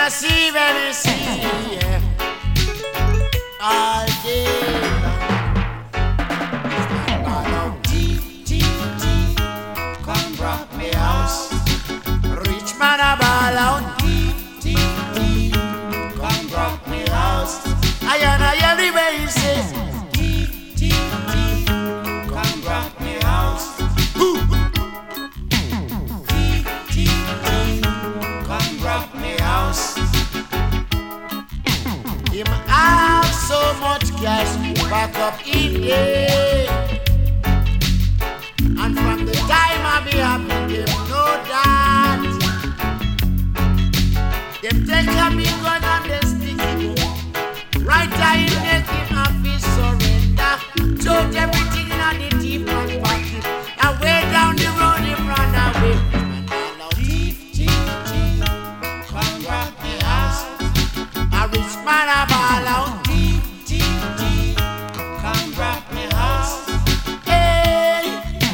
see, yeah. All day long. T, come rock me house. Rich man a ball out. T, come rock me house. I hear the way he says. T, come rock me house. T, come rock me house. Him have so much cash back up in there. And from the time I be happy, them know that. Them take a big gun and they stick it. Right time make him happy surrender. Told everything in the deep and pocket. And way down the road him run away. Thief, come rock me house. A rich man a ball out. Thief, come rock me house. Hey.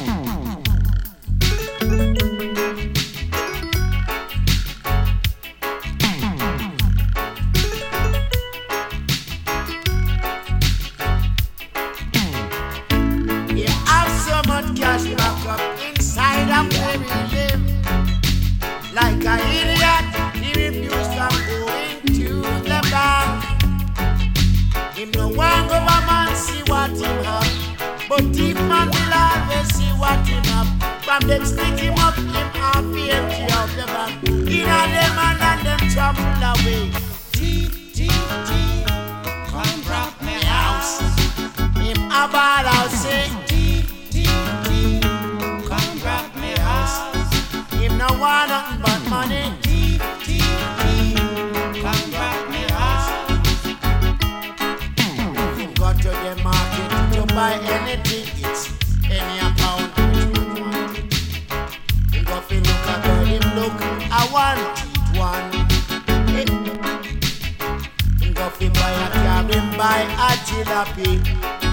You have so much cash back up inside of where we live. Like an idiot, he refused from going to the bank. Him no want government see what him have, but deep man will always see what him have. From them stick him up, him happy empty of the bank. In a them and them trample away. T, come rock me house. Him a ball out say, T, come rock me house. Him no want nothing but money. T, come rock me house. Him go to the market to buy anything, it's any amount which man want it. Him go fi look at girl, him look, I want it one. Him go fi buy a car, him buy a jalopy.